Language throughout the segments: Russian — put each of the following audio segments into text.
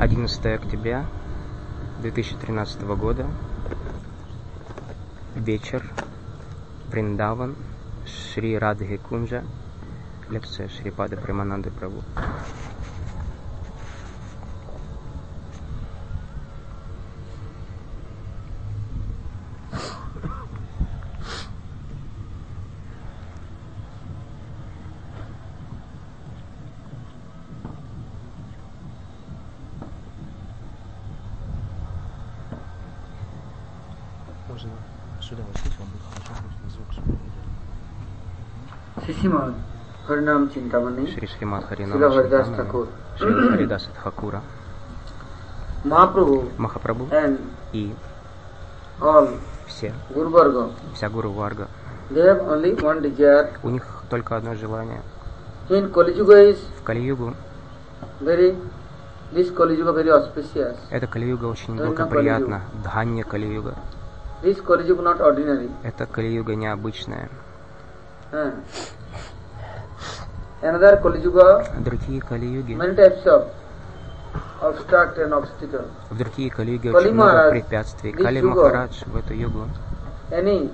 11 октября 2013 года, вечер, Вриндаван, Шри Радхи Кунджа, лекция Шрипада Премананды Прабху. Можно сюда воткнуть, вам будет хорошо, просто звук сюда Шримад Харинам Чинтамани, Шри Шримад Харинам Шрила Харидас Чинтамани, Тхакур, Шри Харидас Тхакура, Махапрабху Махапрабху and и all все, Guru Varga, вся Гуру Варга. they have only one desire. У них только одно желание. In Kali Yuga is В Кали-югу, this Kali Yuga very auspicious. это Кали-юга очень Дханья благоприятно. Дханья Кали-юга. This Kali Yuga not ordinary. Это Кали-юга необычная. Another Kali Yuga, Другие Кали-юги, many types of obstacle and obstacle. в другие Кали-юги Кали очень много Махарадж, препятствий. this Кали юга. Махарадж в эту югу Any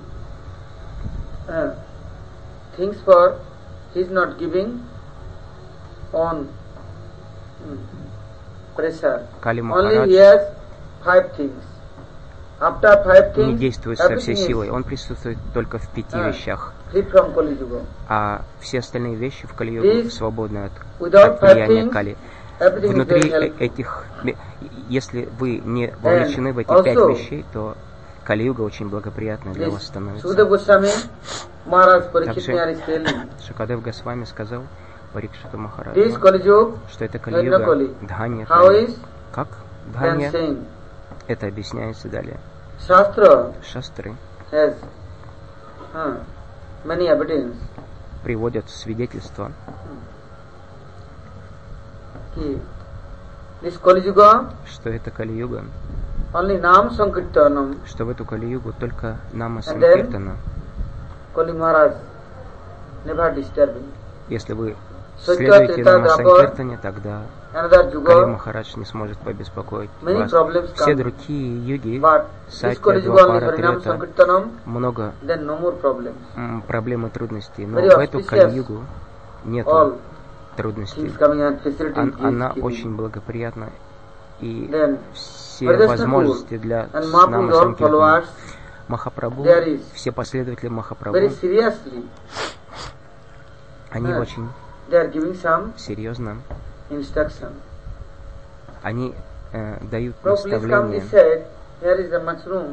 things for he is not giving on pressure. Кали Only Махарадж he has 5 things. After 5 не things, действует со всей everything силой. is Он присутствует только в 5 вещах. free from Kali Yuga. А все остальные вещи в Кали-югу These, свободны от without влияния 5 Кали. everything is Внутри very helpful. этих, если вы не вовлечены в эти 5 also, вещей, то Кали-юга очень благоприятной для вас становится. Sukadeva Goswami Maharaj Parikshit Также Nayar is telling, Шукадев Госвами сказал Парикшиту this Махараджу, Kali Yuga, что это Dhanna Кали-юга, Kali. Дханья How Кали. is Как then Дханья? saying? Это объясняется далее. Shastra Шастры has many evidence приводят свидетельства, कि this Kali Yuga что это Кали-юга, only Nam Sankirtanam что в эту Кали-югу только Нама And then- Санкиртана. Kali Maharaj never disturbing. Если вы Сатья следуете Трита Нама Дапа, Санкиртане, тогда Another Кали Yuga, Махарадж не сможет побеспокоить many вас. problems Все come. другие юги, But this Сатья, Kali Yuga only Двапара, Harinam Трета, Sankirtanam, много then no more problems. проблем и трудностей. Но Very в эту auspicious. Кали-югу нет All трудностей. things coming and facilities he Она is giving. очень благоприятна. И Then все Haridas возможности Thakur для and Нама Mahaprabhu's all Санкиртана. followers Махапрабху, there is все последователи Махапрабху, very seriously они очень they are giving some серьезно, instruction. они дают No, please come наставления. this side. Here is a much room.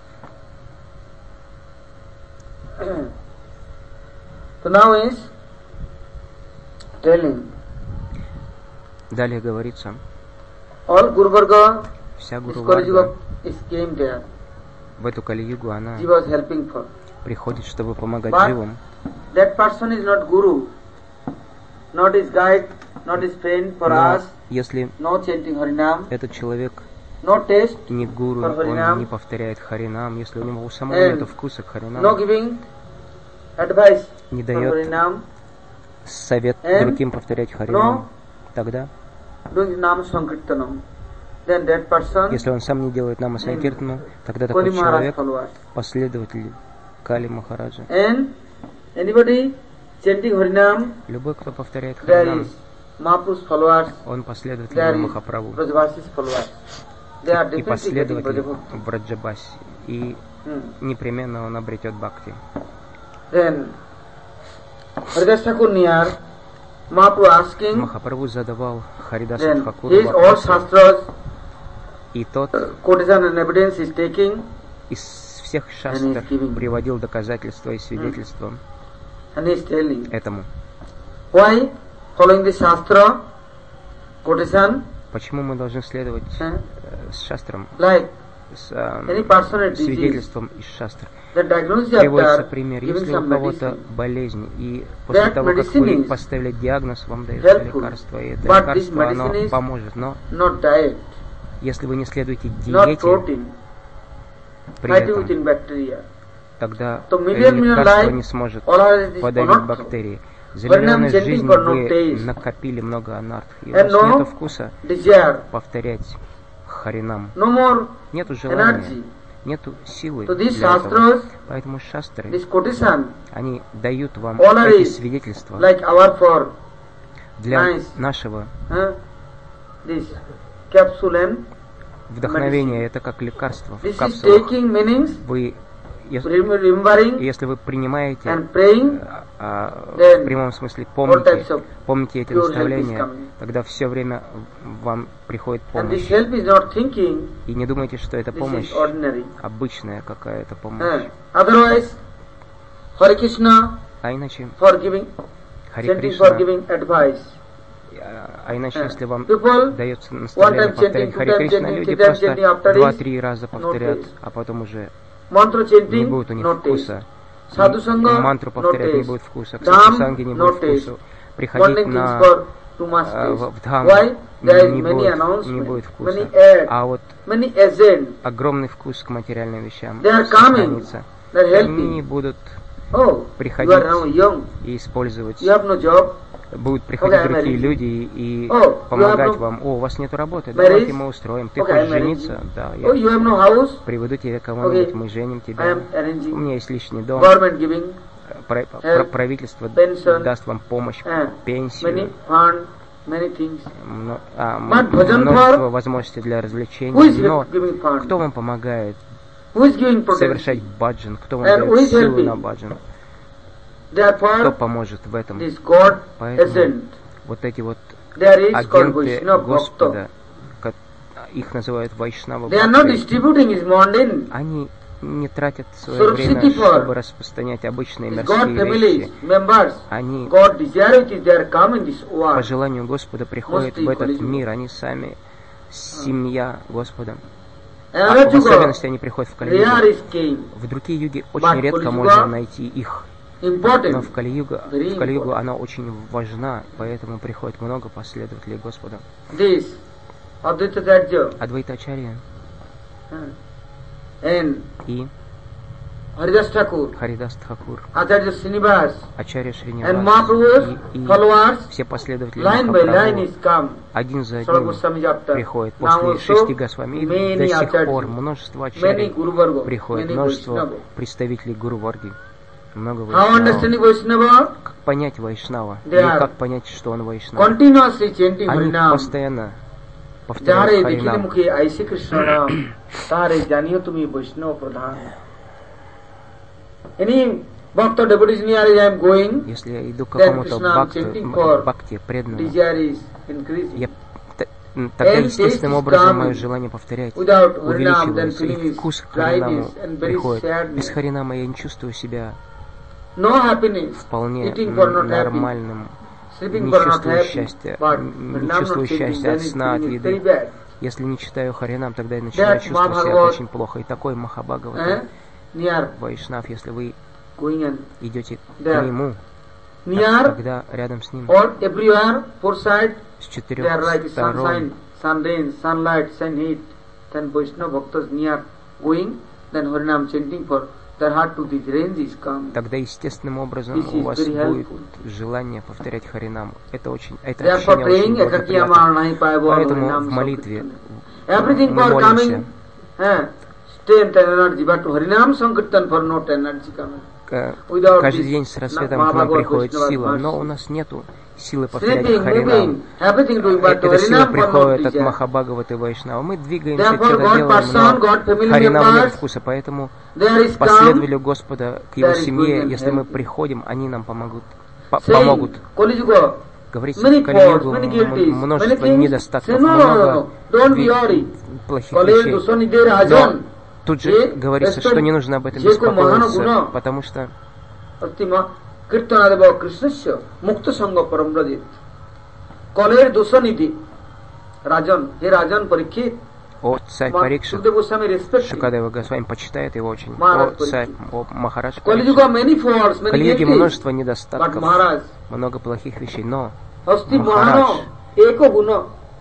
So now is telling Далее говорится, all Guru Varga, вся this Гуру Kali Варга Yuga is came there. в эту Кали-югу, она He was helping for. приходит, чтобы помогать But живым. that person is not Guru, not his guide, not his friend for Но us, если no chanting Harinam, этот человек no taste, не гуру, For Харинам. он не повторяет Харинам, если у него у самого And нет вкуса к no Харинам, giving advice не for дает Harinam, совет And другим повторять Харинам, тогда, doing Nam Sankirtanam, then that person если он сам не делает Нама Санкиртану, тогда Kali такой Maharaj человек followers. последователь Кали Махараджа. And anybody chanting Harinam, Любой, кто повторяет there Харинам, is Mahaprabhu's followers, он последователь there is Махапрабху Brajavasi's followers. They are и definitely getting последователь Brajabhakti. Браджабаси. И непременно он обретет бхакти. Then Haridas Thakur Niyar, Mahaprabhu asking, Махапрабху задавал Харидасу then Тхакуру his all вопросы, shastras, и тот quotation and evidence is taking, из всех And шастр he's giving. приводил доказательства и свидетельства and he is telling, этому. why following the shastra, quotation, Почему мы должны следовать с шастром, like с any person at disease, свидетельством из шастр? the diagnosis Приводится after пример, giving если у some кого-то medicine, болезнь, и после That того, как medicine вы is поставили диагноз, вам дается helpful. лекарство, и это But лекарство, this medicine оно is поможет. Но not diet, если вы не следуете not диете, protein, при fighting этом, within bacteria. тогда So million лекарство life, не сможет all are this подавить not true. бактерии. зеленая chanting жизнь for no вы taste. накопили много анарх, и у And вас no нет вкуса desire, повторять Харинам. no more Нету желания, energy. нету силы So these для этого. shastras, Поэтому шастры, this quotation, они дают вам honor эти is свидетельства like our for для nice. нашего This capsule and вдохновения. medicine. Это как лекарство в This is капсулах. taking meanings, Вы, remembering если вы принимаете and praying, в then прямом смысле all types of помните эти pure help is наставления, coming. тогда все время вам приходит And this помощь. help is not thinking, И не думайте, что это this помощь is ordinary. обычная какая-то помощь. Otherwise, Hare Krishna, А иначе, for giving, Хари chanting Кришна, for giving advice. а иначе, если вам People, дается one наставление time повторять chanting, Хари two time Кришна, chanting, люди three time просто chanting, after 2-3 раза no повторят, taste. а потом уже Mantra не chanting, будет у них no taste. вкуса. Sadhu Sangha, Мантру no повторять не taste. будет вкуса, к Dham, сатсанге не no будет taste. вкуса. Приходить Bonding things на for too much taste. в Дхам Why? There is не many будет announcements, вкуса. many ads, А вот many agents. огромный вкус к материальным вещам They are coming. сохранится. They are Они helping. будут Oh, приходить you are now young. и использовать. You have no job. Будут приходить Okay, I'm другие married. люди и Oh, помогать you have no вам. О, у вас нет работы, marriage? давайте мы устроим. Ты Okay, хочешь I'm married. жениться? Да, Oh, you я have no house. приведу тебе кого-нибудь, Okay, мы женим I тебя. am У arranging. меня есть личный дом. Government giving. Help, Правительство pension, даст вам помощь, many пенсию, fund, many things. множество bhajan возможностей для Who is развлечений. Но giving fund? кто вам помогает Who is giving protection? совершать баджан? Кто вам And who дает is силу helping? на баджан? Кто Therefore, поможет в этом? this God Поэтому agent, вот эти вот there is called агенты Vaishnava Bhakta. Господа, их называют Вайшнава They are not Бхакты, distributing his mundane. они не тратят свое Sort of время, city for чтобы распространять обычные His God мирские families, вещи. members, Они God desire it is they are come in this по world. желанию Господа приходят Mostly в этот Kali Yuga. мир, они сами семья Господа. Another В особенности Yuga, они приходят в rare Кали-югу. is came. В другие юги But очень редко Kali-yuga можно найти их. Но Important. в Кали-югу Very она очень важна, поэтому приходит много последователей Господа. This Advaita Jajya Адвайтачарья and и Haridas Thakur, Харидас Тхакур, Acharya Srinivas, Ачарья and Шринивас Mahaprabhu's и followers, все последователи line by line Махапрабху is come. один за Sarva одним Goswami chapter. приходят Now после also 6 Госвами. И many до сих Acharyas, пор множество many ачарьев Guru Varga, приходит, many множество Vaishnava. представителей Гуру Варги. Много How understanding Вайшнава. Vaishnava? Как понять Вайшнава? They Или are как понять, что он Вайшнава? Continuously chanting Они Harinam. постоянно যাহারে повторяют দেখিলে Харинам. মুখে আইসে কৃষ্ণ নাম তাহারে জানিও তুমি বৈষ্ণব প্রধান Any bhakta devotees near as I am going, Если я иду к then какому-то Krishna chanting for бхакти преданному, desire is increasing. я тогда And естественным taste is образом coming. мое желание повторять Without Harinam, then увеличивается, feeling и is вкус к dryness Харинаму and very приходит. sadness. Без Харинама я не чувствую себя No happiness, вполне eating for not happy, нормальным, sleeping не for not чувствую happy, счастья, but не Harinam чувствую not taking, счастья then от his сна, от feeling is very еды. bad. Если не читаю Харинам, тогда я начинаю That чувствовать себя Mahabharata, очень плохо. И такой Махабхагавата, Near Вайшнав, если вы going and идете к there. нему, Near тогда рядом с ним, or everywhere, four sides, с they are четырех like сторон, sunshine, sun rain, sunlight, sun heat. Then Vaishnava bhaktas near going, then Harinam chanting for their heart to these rains is come. тогда естественным образом This у is вас very будет helpful. желание повторять Харинам. Это Therefore ощущение очень praying ekakya благоприятно. marnai paibo Поэтому Harinam в молитве everything мы for молимся. coming, strength and energy, but to Harinam Sankirtan for not energy coming. Without Каждый this, день с рассветом к Mahabharata, нам приходит Vaishnava, сила, mercy. но у нас нету силы повторять Sleeping, Харинам. moving, everything doing, but to Эта сила Harinam for not приходит от desire. Махабхагаваты и Вайшнава. Мы двигаемся, Therefore, что-то God делаем, person, God но family Харинаму нет members, вкуса, поэтому there is come, последователю Господа к его there is семье, good and если мы help. приходим, они нам помогут. saying, Помогут. Kali Yuga, Говорится, many в Кали-югу faults, many guilties, many множество things. недостатков, Say, no, много don't be worried. плохих Kale вещей. dusani de Но rajan. тут же Je говорится, что не нужно об этом Jeko mahano беспокоиться, guna. потому что Artima Kirtanadeva Krishnasya Mukta Sangha Paramradit. Kale dusani de rajan. He rajan parikshit. о царь Парикшит, Sukadeva Goswami respect. Шукадева Госвами почитает его очень, Maharaj о царь, о Махарадж Kali Парикшит. Yuga many faults, В many Кали-юге guilties. множество But недостатков, Maharaj, много плохих вещей, но Asti Maharaj, Mahano, Eko Guna.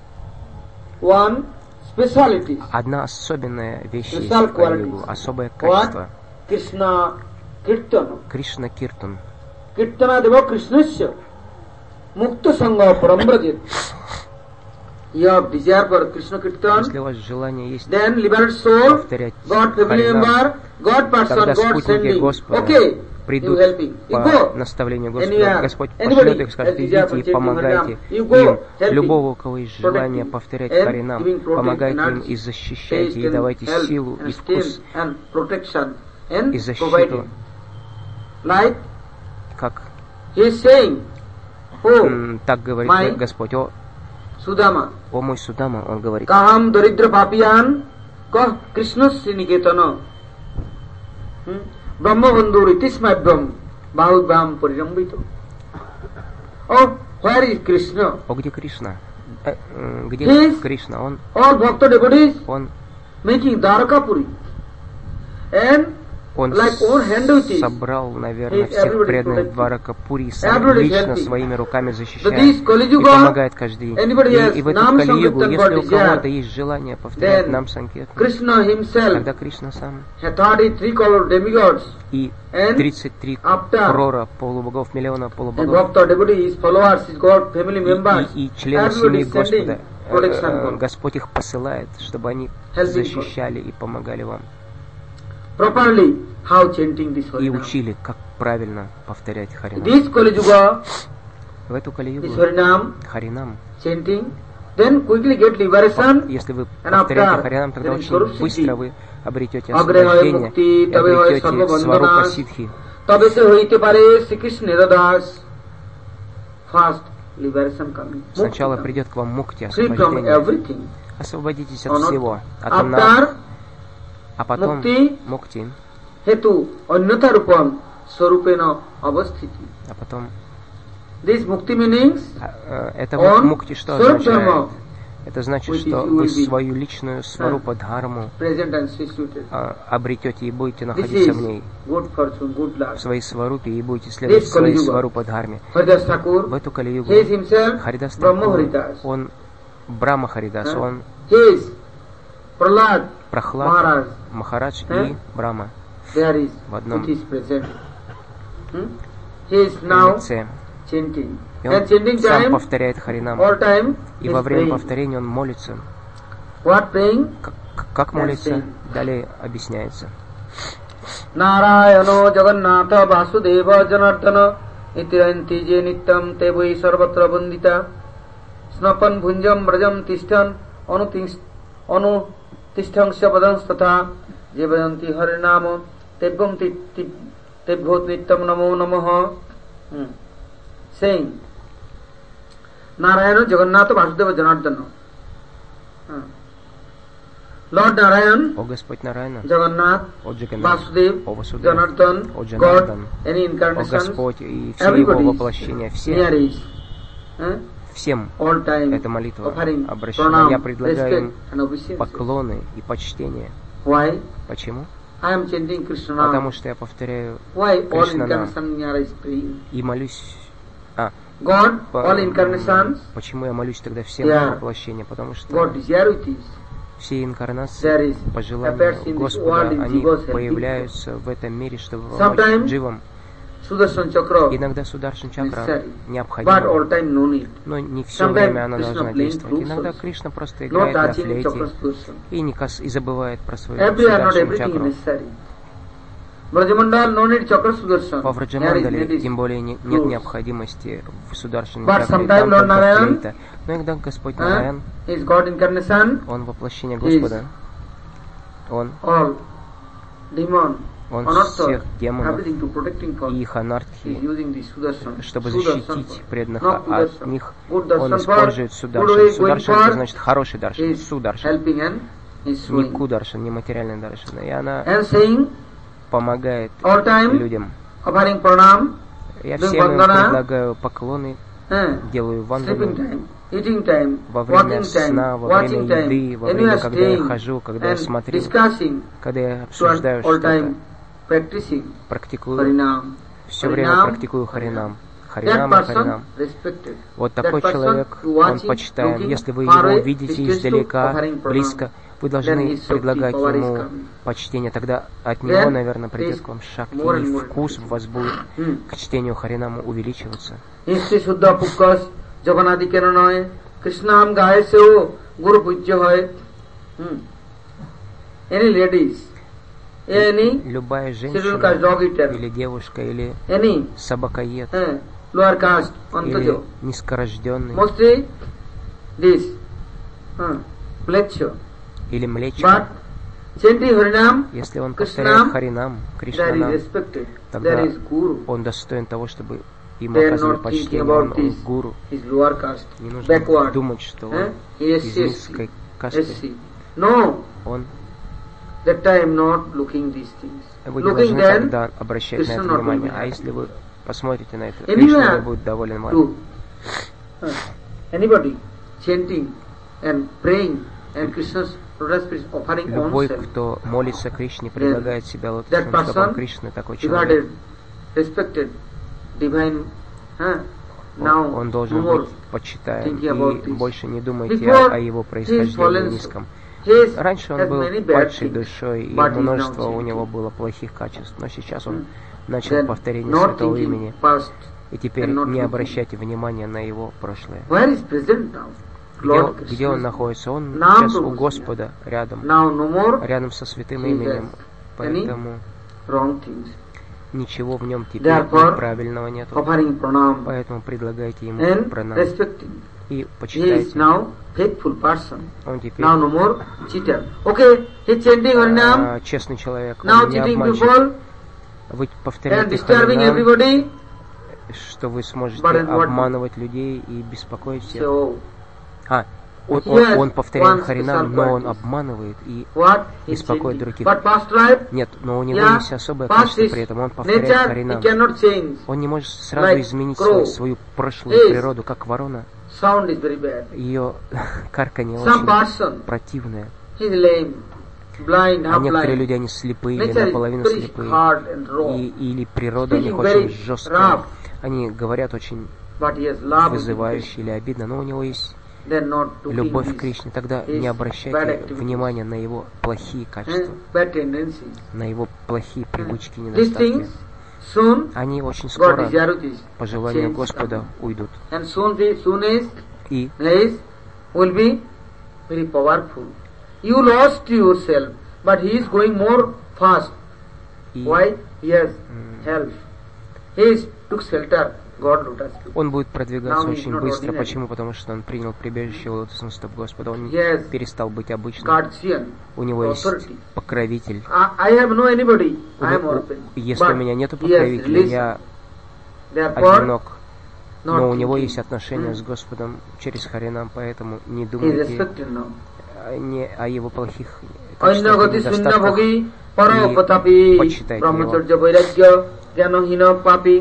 One speciality. одна особенная вещь есть Special в Кали-югу, qualities. особое качество. Krishna Kirtana. Кришна Киртан. Kirtana deva Krishnasya Mukta Sangha Parambrajet. You have desire for Krishna Kirtan, Если у вас желание есть then liberated soul, повторять God family Харинам, member, God person, тогда God спутники sending. Господа Okay, придут you helping. You по go. наставлению Anywhere. Господа. Господь Anybody пошлет их, скажет, has desire for идите и chanting помогайте Harinam. You go, им. helping, Любого, у кого есть желание protecting, повторять and Харинам, giving protection, помогайте им energy, и защищайте, и taste and давайте help силу and и вкус strength and protection and и защиту, providing. Like как he is saying, oh, так говорит my Господь. О Sudama, мой Судама, он говорит, Kaham Daridra Papiyan, Kah Krishna Sriniketana, Brahma Bandhu Ritismai Brahm, Bahu Brahm Parirambito. Oh, where is Krishna? о, где Кришна? Где Yes. Кришна? All Bhakta devotees Он making Dwarakapuri. And like own hand with it, собрал, наверное, He- всех everybody преданных protecting. Дваракапури, сам Everybody лично helping. своими руками But защищает this и Kali Yuga, помогает каждый день. anybody has И в эту Nam Кали-югу, Sankirtan если у for кого-то desire, есть желание повторять then нам Санкиртан, Krishna himself тогда Кришна сам had 33 crore demigods и and 33 after крора полубогов, миллиона and полубогов Bhakta devotees, his followers, his God family members, и члены everybody семьи is sending Господа. protection for Господь их посылает, чтобы они Helping защищали и помогали вам. properly how chanting this И Harinam. учили, как правильно повторять Харинам. This Kali Yuga, В эту this Кали-югу Harinam Харинам, chanting, then quickly get liberation. если вы And повторяете after, Харинам, тогда then очень Swarup быстро Siddhi. вы обретете Агрехая освобождение мукти, и табе хой обретете сарва Сварупа бандана. Сидхи. তবে সে হইতে পারে শ্রীকৃষ্ণের দাস first liberation coming Сначала придет к вам мукти, free from освобождение. everything. Освободитесь от Or not. всего, от After нас. А потом mukti, мукти, হেতু অন্যথা রূপম স্বরূপেণ অবস্থিতি а потом দিস মুক্তি মিনিংস это Он мукти что Сварупа означает? Дхарма, Это значит, which что is you вы will be свою личную сварупа дхарму present and situated. обретете и будете This находиться в is ней, good fortune, good luck. в своей сварупе, и будете следовать This своей Kali-yuga. сварупа дхарме. Haridas Thakur, В эту Кали-югу he is himself Харидас Brahma Такур, Haridas. он Брахма Харидас, он He is Prahlad Прохлад, Maharaj. Махарадж Huh? и Брахма There is, В одном it is present. He is now лице. chanting. И And он chanting сам time, повторяет Харинам. all time, И he во is время praying. повторения он молится. What praying? Как молится? saying. Далее объясняется. Narayano Jagannatha Vasudeva Janardana Itiranti Je Nityam Te Vai Sarvatra Bandita Snapan Bhunjam Brajam Tishtan Anu Tishtang Shabadam Statha Jevayanti Harinama Tebham Tebhot Nityam Namo Namaha saying Narayana Jagannatha Vasudeva Janardana Lord Narayan, О Господь Нарайна, Jagannath, о Джаганнат, Vasudev, о Васудев, Janardhan, о God, Джанардан, any о incarnation, Господь и все его everybody воплощения, near все, is, всем all time эта молитва offering обращена. Я pranam, предлагаю им respect and obedience. поклоны и почтение. Why? Почему? I am chanting Krishna. Потому что я повторяю Why all Krishna Nam incarnation near is praying? и молюсь. God, all incarnations, Почему я молюсь тогда всем Yeah. воплощениям? Потому что God desire with this. все инкарнации, There is по appears желанию in this Господа, world in они Jiva's helping появляются в этом мире, чтобы Sometimes помочь дживам. Sudarshan Chakra, Иногда Сударшан Чакра necessary, but необходима, all time no need. но не все Sometimes время она Krishna должна playing действовать. flutes Иногда also. Кришна просто No играет на touching Chakra флейте Sudarshan. и забывает про свою Everywhere not Сударшан everything is Чакру. necessary. Brajamandal no need Chakra Sudarshan. Во There is Враджамандале need тем более нет flutes. необходимости в Сударшане But Чакре, sometime там Lord только Narayan, флейта. Но иногда Господь Нараян, Is God incarnation, Он воплощение He is Господа, Он all demon, Он anartha, всех демонов everything to protecting for. и их He is анархи, using the Sudarshan. чтобы Sudarshan защитить for. преданных Not от Sudarshan. них. Good Он darshan использует for, Сударшан. good way going Сударшан это for, значит хороший He даршан, is Сударшан. helping and is Не showing. Кударшан, не материальный даршан. И она And saying помогает all time, людям. offering pranam, Я doing всем им vandana, предлагаю поклоны, делаю sleeping вандану time, eating time, во время walking сна, time, во время watching time, еды, во when you время, are когда я staying хожу, когда я and смотрю, discussing, когда я so обсуждаю all что-то, time practicing практикую, Harinam. все время Harinam, практикую Харинам. That Харинам и person Харинам. respected. Вот That такой person человек, you он watching, почитаем. looking Если вы far его away, видите distance to издалека, offering pranam. близко, Вы then должны his Shakti предлагать power is ему coming. почтение, тогда от Then него, наверное, придет this к вам шакти, more and и more вкус increasing. у вас будет к чтению Харинаму увеличиваться. Insti Shuddha Pukkas Jaganadi Keranoy Krishnam Gaye Seo Guru Pujya Hoy. Any ladies, any Любая scheduled caste женщина, dog eater, или девушка, или any собакоед, lower caste, или Antajo, низкорожденный, mostly this, Plecho. или млечка, But chanting Harinam, если он повторяет Krishnam, Харинам, that is Кришнанам, respected, тогда that is Guru. он достоин того, чтобы ему They are оказывали not thinking почтение, about он this, гуру. his lower caste, Не нужно backward, думать, что он he is из низкой касты. SC. No, Он, that time not looking these things. вы не Looking должны then, тогда обращать на Krishna это not внимание. will be А happy. если вы посмотрите на это, Anywhere Кришна не будет доволен вами. to anybody chanting and praying and Krishna's lotus feet offering Любой, oneself, кто молится Кришне, предлагает себя that лотосным стопам person Кришны, такой человек, regarded, respected, divine, now он no должен more быть почитаем. thinking about И this. больше не думайте Before о его he is происхождении fallen, низком. he is, Раньше он has был many bad падшей things, душой, и but he is now множество у chanting. него было плохих качеств, но сейчас он начал Then повторение not святого thinking имени. past, И теперь and not не looking. обращайте внимания на его прошлое. Where is present now? Lord Где он Krishna. находится? Он Нам сейчас у Прабху Господа, рядом, Now no more рядом со святым he именем. has Поэтому wrong things. ничего в нем теперь Therefore, неправильного нету. offering pranam Поэтому предлагайте ему and пранам respecting. и He is почитайте. now faithful person. Он теперь Now no more cheater. Okay, he chanting Harinam, честный человек, now он не cheating обманщик. people Вы and повторяете disturbing Харинам, everybody. что вы сможете But what- обманывать людей и беспокоить всех. So, Он повторяет one Харинам, special но он qualities. обманывает и what he беспокоит chanting? других. But past life, Нет, но у него yeah, есть особое past качество his при этом. Он повторяет nature he Харинам. cannot change. Он не может сразу Like изменить crow. свою прошлую Yes. природу, как ворона. Sound is very bad. Ее карканье Some очень person, противное. he is lame, blind, А half некоторые blind. люди, они слепые или Nature is наполовину very слепые. hard and raw. Или природа у них Speaking очень very жесткая. rough. Они говорят очень But he has love, вызывающе или обидно, но у него есть then not любовь looking к Кришне. Тогда his не bad обращайте activities. внимания на его плохие качества, bad tendencies. на его плохие привычки, These недостатки. things soon Они очень God скоро, desires по желанию change Господа, come. уйдут. And soon as И this will be very powerful. You lost yourself, but he is going more fast. Why? He has help. He took shelter. God lotus feet. он будет продвигаться Now he is очень not быстро. ordinary. Почему? Потому что он принял прибежище у лотосных стоп Господа. Он Yes. перестал быть обычным. Guardian, У него есть authority. покровитель. I have no anybody. I am orphan. Если But у меня нету he has покровителя, relation. я Therefore, одинок. not Но у него thinking. есть отношения с Господом через Харинам, поэтому не He is думайте respected now. не о его плохих качествах и अन्यगति शून्य недостатках. भोगी परोपतापी почитайте ब्रह्मचर्य वैराग्य ज्ञानहीन पापी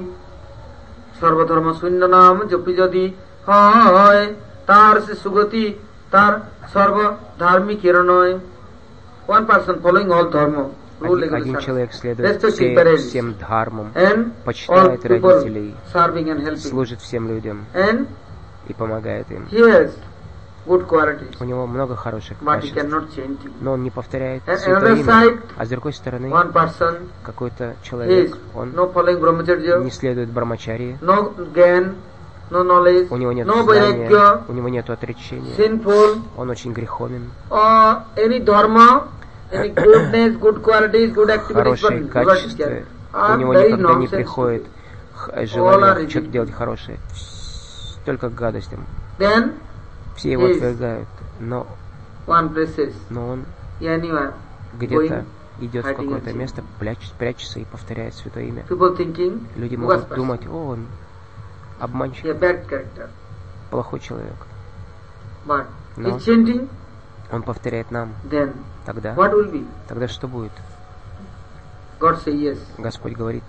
सर्वधर्म शून्य नाम जपि यदि হয় তার সে সুগতি তার সর্ব ধার্মিক নয়. One person following all dharma, rule Один человек следует respecting parents, всем дхармам, and all почитает people родителей, serving and helping, служит всем людям and и помогает им. he has good qualities, У него много хороших but he качеств, cannot change it. но он не повторяет And святое another имя. side, А с другой стороны, one person какой-то is человек, он no following brahmacharya, не следует брамачарии, no gain, no knowledge, у него нет no знания, vairagya, у него нет отречения, sinful, он очень греховен. or any dharma, any goodness, good qualities, good activities, Хорошие but качества, у него very никогда не nonsense. приходит All are желание что-то ridiculous. делать хорошее, только к гадостям. Then Все его Yes. отвергают, но one places, он anywhere, где-то идет в hiding какое-то and место, прячется и повторяет святое имя. people thinking, Люди bogus могут person, думать, о, он обманщик, he a bad character, плохой человек. but No. he's chanting, Он повторяет нам. then Тогда what will be? что будет? God say yes. Господь говорит,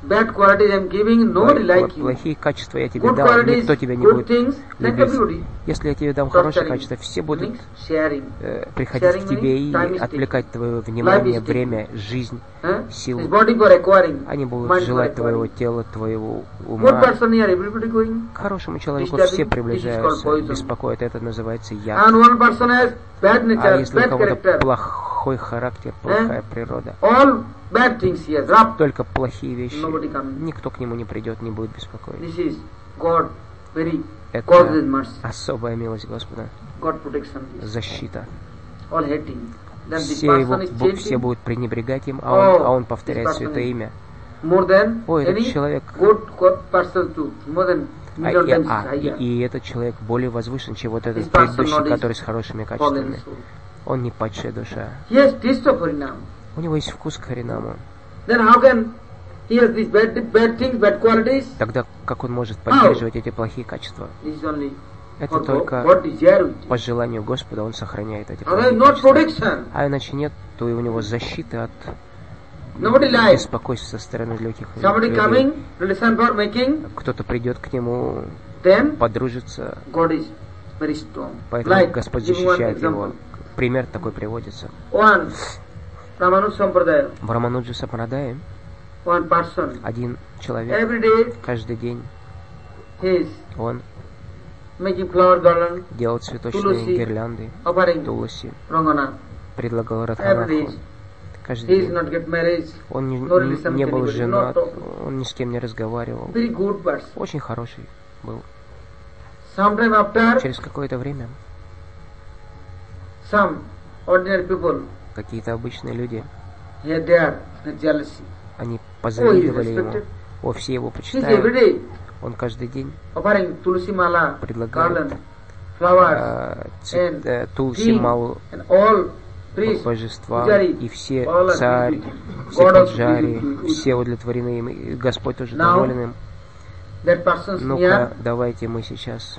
bad qualities I am giving, nobody like you. Плохие качества я тебе Good дал, qualities, никто тебя не good будет things, like любить. everybody. Если я тебе дам Stop хорошие sharing. качества, все будут Means sharing. приходить Sharing к тебе means time и is отвлекать твое Life внимание, is время, жизнь, His силу. body for acquiring. Они будут Mind for желать твоего acquiring. тела, твоего Good ума. person here, everybody going. К хорошему человеку Disturbing, все this is приближаются, called poison. беспокоят. Это называется яд. And one person has bad А nature, если у bad кого-то character. плохой характер, плохая природа, All bad things here, rough. только плохие вещи, Nobody coming. никто к нему не придет, не будет беспокоить. This is God, very Это causes mercy. особая милость Господа, God protection. защита. All hating. Then this Все, его, person is все chanting будут пренебрегать им, а он this повторяет person святое is имя. more than Ой, этот any человек, good person too. More than million times higher. и этот человек более возвышен, чем вот этот This person предыдущий, not который с хорошими Fallen качествами. soul. Он не падшая душа. He has taste of Harinam. У него есть вкус к Харинаму. Then how can he has these bad things, bad qualities? Тогда как он может поддерживать эти плохие качества? This is only Это for только God desire with по желанию Господа он сохраняет эти Otherwise плохие not качества. protection. А иначе нет, то и у него защиты от Nobody lies. беспокойства со стороны других Somebody людей. coming, relation for making, Кто-то придет к нему, then подружится, God is very strong. поэтому Like, Господь give one защищает его. example. Пример такой приводится. One Ramanuja Sampradaya, В Рамануджа Сампрадае one person, один человек every day каждый день he is он making flower garland, делал цветочные Туласи. гирлянды, offering Туласи, Rangana. предлагал Every Радханаху. day. Каждый He is день. not get married. Он no relation не with был anybody, женат, not talk. он ни с кем не разговаривал. Very good person. Очень хороший был. Sometime after, Через какое-то время some ordinary people, какие-то обычные люди, here they are, the jealousy. они Oh, he is позавидовали ему. respected. О, все его He is every почитают. day Он каждый день offering tulsi mala, предлагает garland, flowers, Тулси king, Малу and all priests, божества, Пуджари, и все all are царь, pleased with все God also пуджари, pleased with you. все удовлетворены им, и Господь тоже Now, доволен им. That person's Ну-ка, here, давайте мы сейчас,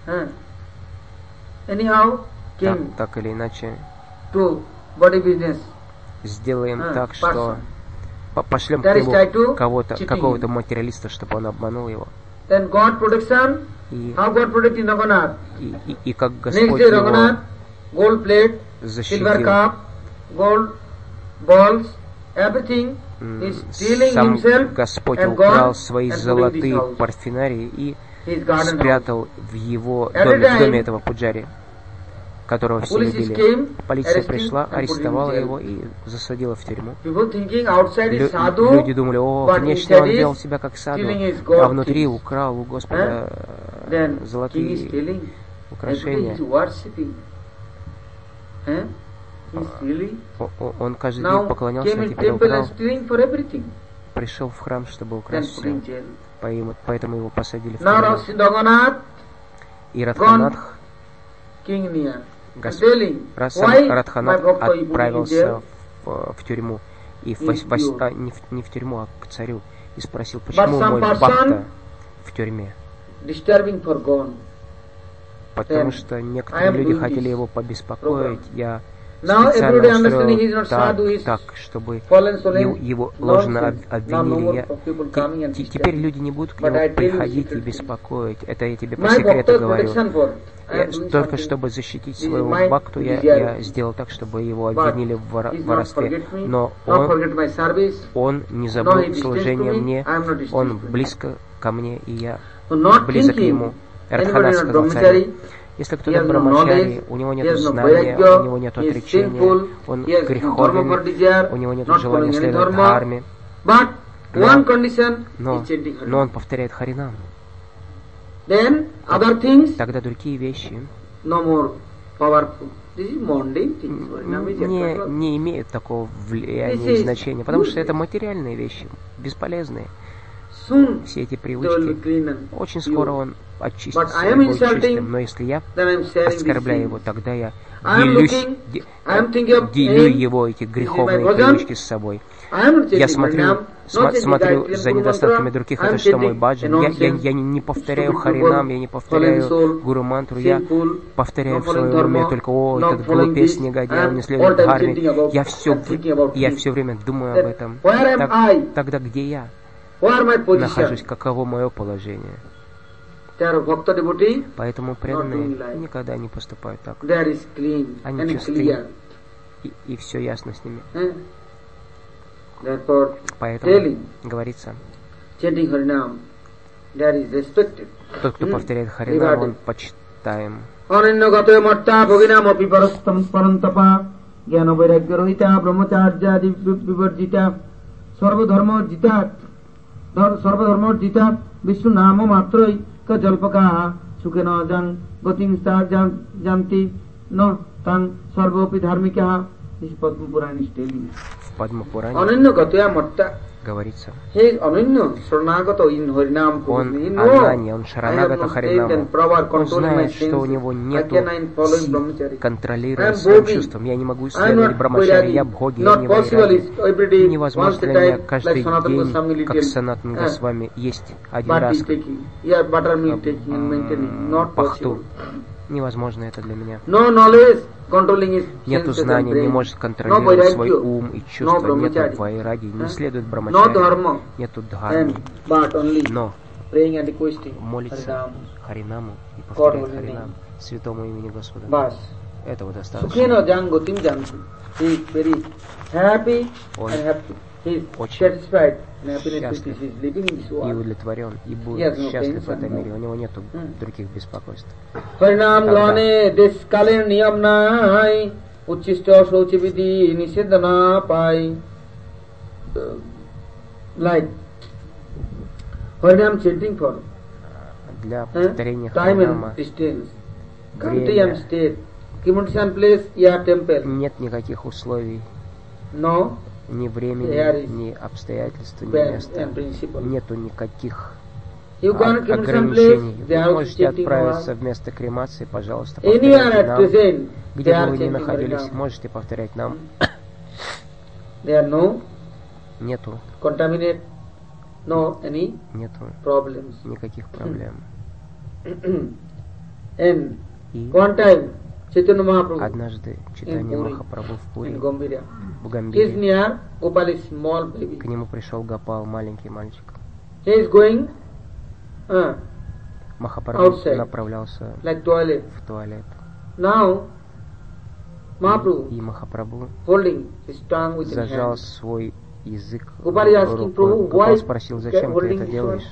anyhow, came так или иначе, to body business. сделаем так, person. что пошлем к That is try to нему кого-то, cheating какого-то him. материалиста, чтобы он обманул его. Then God protection, И, how God protecting Raghunath. и как Next Господь day его Raghunath, gold plate, silver защитил. cup, gold balls, everything is stealing Сам himself Господь and украл gone свои and put in this золотые house, парфенарии и his garden house. спрятал в его Every доме, в time доме этого пуджари, которого все Police любили. came, Полиция arresting пришла, and put him in арестовала jail. его и засадила в тюрьму. People thinking outside is sadhu, Люди думали, о, but внешне он inside вел is себя как саду, stealing his God а внутри things. украл у Господа Then king is золотые stealing. Everybody украшения. is worshipping. He is stealing. Он каждый Now день поклонялся, came а in теперь temple украл. and stealing for everything. Пришел в храм, чтобы Then украсть put in все. jail. Поэтому его посадили в Now тюрьму. Raghunath, И Радханатх, king near, Господь, telling, раз why my Радханатх bhakta you put in отправился jail? в тюрьму, и Is pure. не в тюрьму, а к царю, и спросил, But почему some мой person бхакта в тюрьме? Disturbing for God. Потому Then что I некоторые am люди doing хотели this его побеспокоить. Я Now специально everybody understanding he is устроил not sadhu, he is так, чтобы fallen soul. его ложно Nonsense. Now no обвинили. more people coming and Теперь disturbing. люди не будут к But I нему tell you приходить и secretly. беспокоить. Это я тебе по My секрету bhakta говорю. protection for. I am doing Только something. чтобы защитить This is своего my бхакту, я desire. сделал так, чтобы его But обвинили в he is not воровстве. forget me, Но not forget my service. он не No, he забыл distance служение to me, мне, I am not distance он to him. близко ко мне, и я So not близок к thinking нему. anybody Радханат not сказал царю, brahmachari, если he кто-то has no брамачари, knowledge, у него he нет has no знания, vairagya, у него нет he is отречения, sinful, он he has no dharma for греховен, desire, у него нет not желания following any следовать dharma. дхарме, But Но- one condition но is chanting Harinam. он повторяет Харинам. Then other things Тогда другие вещи no more powerful. This is mundane things. Harinam is eternal. не имеют такого влияния This и is значения, потому что useless. это материальные вещи, бесполезные. Soon Все эти they will be привычки, clean and очень pure. скоро он очистится, But I и am будет insulting, чистым. Но если я Then I am sharing these оскорбляю things. его, тогда я I am looking, I am thinking of делю him. его, эти This is греховные my bosom. привычки с собой. I am not Я chanting смотрю, Harinam, not chanting смотрю Gayatri за and Guru недостатками Mantra. других, I am это что мой chanting баджан. a Я nonsense, не повторяю stupid Харинам, people, я не повторяю fallen soul, Гуру мантру, я sinful, повторяю not в своем following уме dharma, только, о, not этот following глупец, this, негодяй, он не and следует all time дхарме. thinking about Я and thinking about я him. все время думаю That об этом. where am I? Тогда где я? What my нахожусь, position? каково мое положение. There bhakta devotee, Поэтому преданные никогда не поступают так. there is clean Они and чисты, clear. и все ясно с ними. Therefore, Поэтому telling, говорится, chanting Harinam, there is respected. тот, кто повторяет Харинам, он почитаем. Ananya gatoya matta bhoginam api parastam parantapa jnana vairagya rohita brahmacharya vivarjita sarva dharma jita vishnu nama matroi ka jalpaka sukhena jan gating star janti no tan sarvopi dharmika. This Padma Purana is telling. В Падма Пуране Ananya gatoya matta. говорится, He Ananya Sharanagata in Harinam. он Ананья, он Шаранагата Харинама. Он знает, что у него нет сил контролировать своим чувством. Я не могу следовать Брамачари, я Бхоги, я не Вайраги. Невозможно для меня каждый день, как Санатан Госвами, есть один раз пахту. Невозможно это для меня. Нету знания, не может контролировать свой ум и чувства, нету вайраги, не следует Брамачари, нету дхармы, но молится Харинаму и повторяет Харинам, святому имени Господа. Этого достаточно. Он очень счастлив и удовлетворен, и будет счастлив в этом мире. У него нет других беспокойств. Harinam glane deskalen niyam nai uchishta shauchi vidhi nisedana pai. Like Harinam chanting for Для повторения time Харинама and distance, country and state, Kimuntisan place, yeah, temple. нет никаких условий, No. ни времени, ни обстоятельств, ни места. Нету никаких ограничений. Вы можете отправиться вместо кремации, пожалуйста, повторяйте нам. Где бы вы ни находились, можете повторять нам. Нету никаких проблем. И однажды Чайтанья Махапрабху в Пури, в Гамбире, к нему пришел Гопал, маленький мальчик. Махапрабху направлялся в туалет. И Махапрабху зажал свой язык рукой. Гопал спросил, зачем ты это делаешь?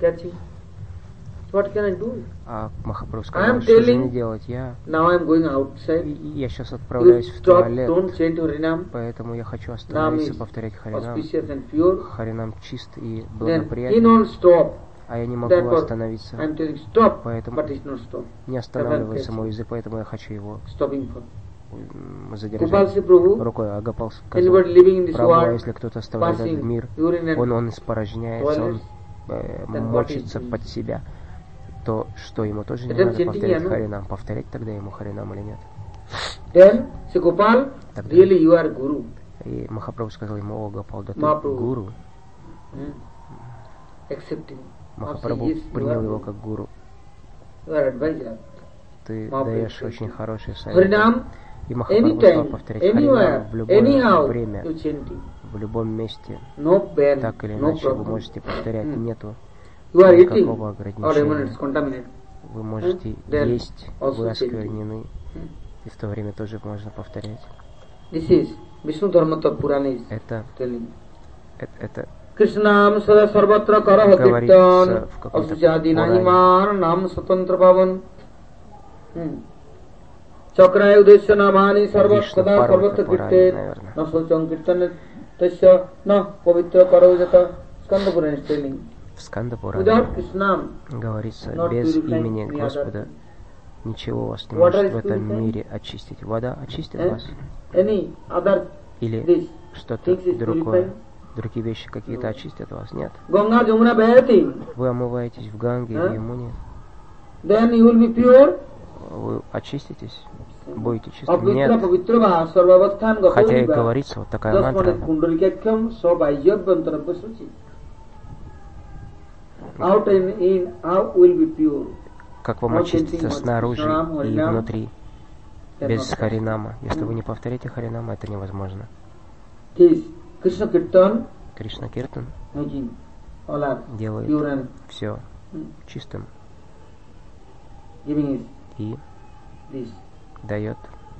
А Махапрабху сказал, что же мне делать? Я сейчас отправляюсь в туалет, поэтому я хочу остановиться, повторять Харинам. Харинам чист и благоприятен, а я не могу остановиться, поэтому не останавливается мой язык, поэтому я хочу его задержать рукой. А Гопал сказал, Прабху, если кто-то оставляет этот мир, он испорожняется, он мочится под себя, то что, ему тоже не надо повторять Харинам? Повторять тогда ему Харинам или нет? Тогда и Махапрабху сказал ему, о, Гопал, да ты гуру. Махапрабху принял его как гуру. Ты даешь очень хороший совет. И Махапрабху стал повторять Харинам в любое время, в любом месте. Так или иначе вы можете повторять, нету никакого ограничения. Вы можете есть, вы осквернены, и в то время тоже можно повторять. Это Krishnam sada sarvatra karaha kirtan asujadi nahimar nam swatantra pavan chakraya udesya namani sarvat sada sarvatra kirtan na socham kirtan tasya na pavitra karavajata. Skanda Purana is telling. В Сканда-Пуране говорится, без имени Господа ничего вас не может в этом мире очистить. Вода очистит вас? Или что-то другое? Другие вещи какие-то очистят вас? Нет. Вы омываетесь в Ганге и Ямуне. Вы очиститесь? Будете чисты? Нет. Хотя и говорится вот такая мантра. Как вам очиститься снаружи и внутри без Харинама? Если вы не повторите Харинама, это невозможно. Кришна Киртан делает все чистым и дает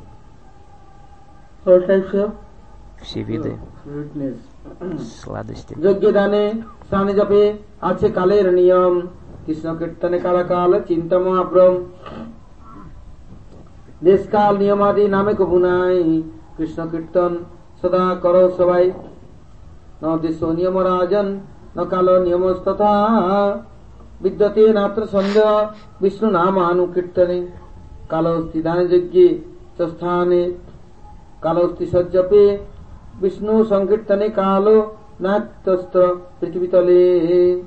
все виды сладости. Krishna Kirtane Kala Kala Chinta Mahaprabhu Deskal Niyamadi Name Kabunai Krishna Kirtan Sada Karo Savai Na Deso Niyamarajan Na Kala Niyamostatha Vidyate Natra Sandhya Vishnu Nama Anu Kirtane Kalosti Dane Jagye Chasthane Kalosti Sajjape Vishnu Sankirtane Kalo Natastra Prithivitale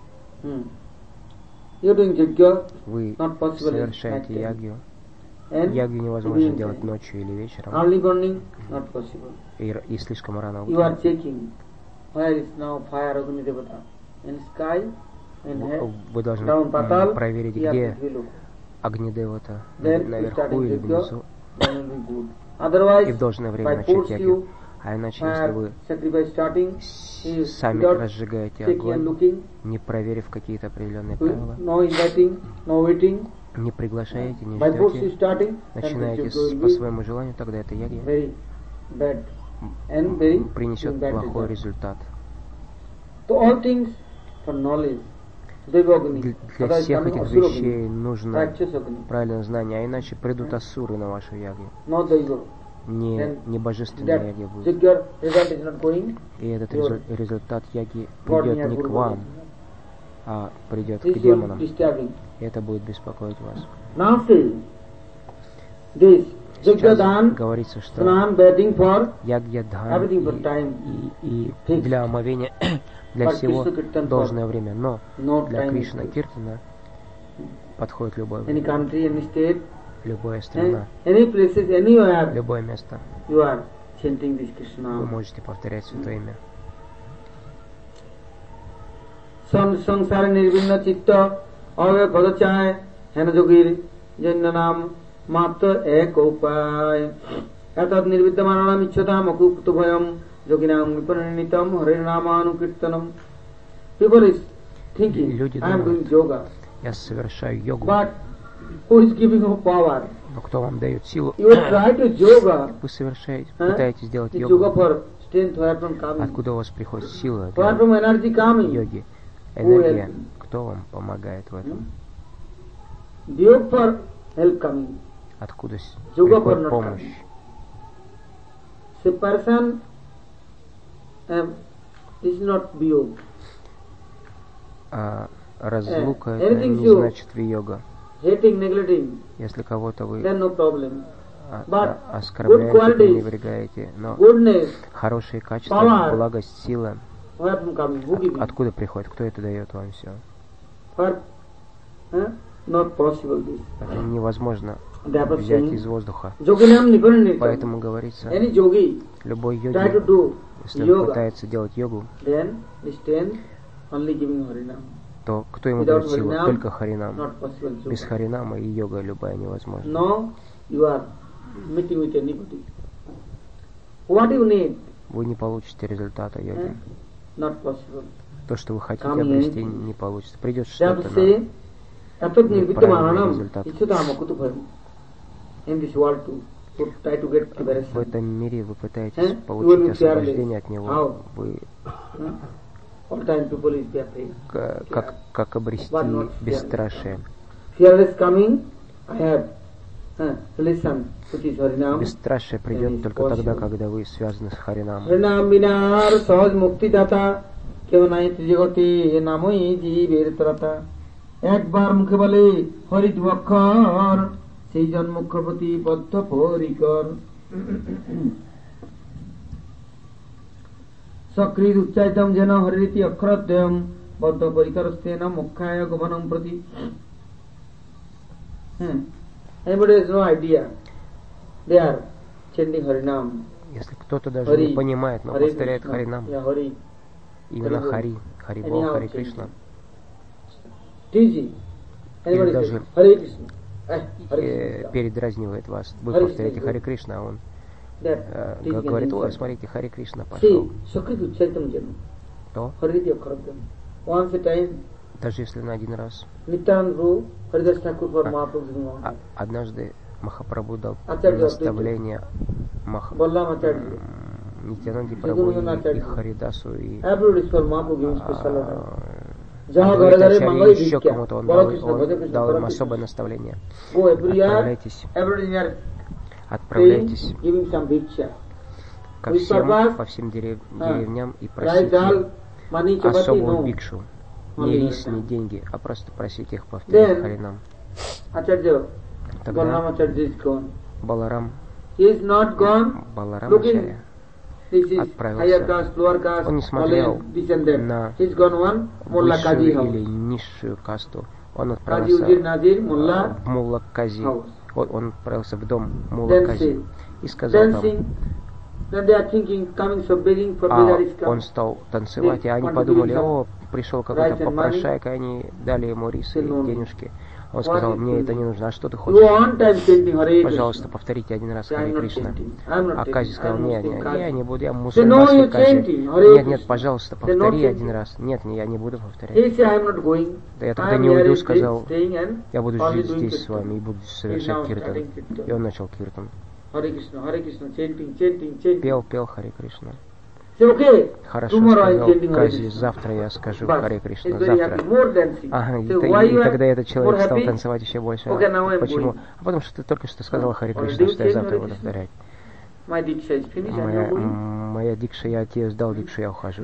Вы совершаете ягью. Ягью невозможно делать ночью или вечером. И слишком рано утром. Вы должны проверить, где Агнидевата, наверху или внизу. И в должное время начать ягью. А иначе, если вы сами разжигаете огонь, не проверив какие-то определенные правила, не приглашаете, не ждете, начинаете по своему желанию, тогда это ягья принесет плохой результат. Для всех этих вещей нужно правильное знание, а иначе придут асуры на вашу ягью. Не божественная яги будет. И этот результат яги придет не к вам, а придет к демонам. И это будет беспокоить вас. Сейчас говорится, что ягья дан и для омовения для всего должное время, но для Кришна Киртана подходит любое время. Любая страна, любое место, вы можете повторять Святое Имя. Sansara nirvinna chitta ave padachaya hena jogir janya nam matra ek upay etat nirvidyamanam icchatam akupto bhayam yoginam vipananitam hare namanu kirtanam. People is thinking, I am doing yoga. Я совершаю йогу. Who is giving you power? Но кто вам дает силу? You try to yoga. Вы совершаете, пытаетесь сделать йогу. Откуда у вас приходит сила для йоги? Энергия. Кто вам помогает в этом? Откуда приходит помощь? Разлука это не значит виога. Если кого-то вы оскорбляете, пренебрегаете, но хорошие качества, благость, сила, откуда приходит? Кто это дает вам все? Это невозможно взять из воздуха. Поэтому говорится, любой йоги, если он пытается делать йогу, то кто ему дает силу? Только Харинам. Без Харинама и йога любая невозможна. Вы не получите результата йоги. То, что вы хотите обрести, не получится. Придет что-то, но неправильный результат. В этом мире вы пытаетесь получить освобождение от него. Вы как обрести бесстрашие. Бесстрашие придет только тогда, когда вы связаны с Харинамом. একবার মুখে বলে হরি অক্ষর সেই জন্মক্ষপতি বদ্ধ পরিকর সক্রিয় উচ্চাইতম যেন হরিতি অক্ষরদ্বয়ম বদ্ধ পরিকরস্তেন মুখ্যায় গমনম প্রতি. Anybody has no idea. They are chanting Harinam. Если кто-то даже не понимает, но повторяет Харинам, именно Хари, Хари Бог, Хари Кришна. Или даже передразнивает вас. Вы повторяете Хари Кришна, а он говорит: ой, смотрите, Хари Кришна пошел. То once a time. Даже если на один раз. Однажды Махапрабху дал наставление Нитьянанде Прабху и Харидасу, и еще кому-то он дал им особое наставление. Отправляйтесь ко всем, по всем деревням и просите особую бикшу. Не рис, не деньги, а просто просите их повторять Харинам. Тогда Баларам Ачарья отправился. Он не смотрел на высшую или низшую касту. Он отправился в Мулла Кази. Он отправился в дом Мулла Кази и сказал там. Он стал танцевать, и они подумали: о, пришел какой-то попрошайка, и они дали ему рис и денежки. Он сказал: мне это не нужно, а что ты хочешь? Пожалуйста, повторите один раз Харе Кришна. А Кази сказал: нет, я не буду, я мусульманский Кази. Нет, пожалуйста, повтори один раз. Нет, я не буду повторять. Да я тогда не уйду, сказал: я буду жить здесь с вами и буду совершать киртан. И он начал киртан. Пел Харе Кришна. Хорошо, сказал Кази, завтра я скажу Харе Кришна, завтра. Ага, и тогда этот человек стал танцевать еще больше. Почему? А потому что ты только что сказал Харе Кришна, что я завтра буду повторять. Моя дикша, я тебе сдал дикшу, я ухожу.